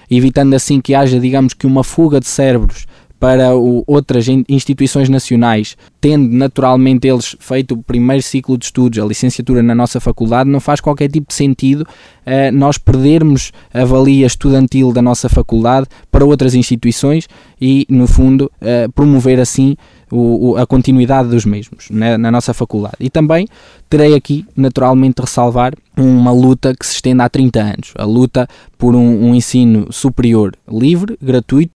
evitando assim que haja, digamos que uma fuga de cérebros para outras instituições nacionais, tendo naturalmente eles feito o primeiro ciclo de estudos, a licenciatura na nossa faculdade, não faz qualquer tipo de sentido nós perdermos a valia estudantil da nossa faculdade para outras instituições e, no fundo, promover assim a continuidade dos mesmos na nossa faculdade. E também terei aqui, naturalmente, ressalvar uma luta que se estende há 30 anos, a luta por um ensino superior livre, gratuito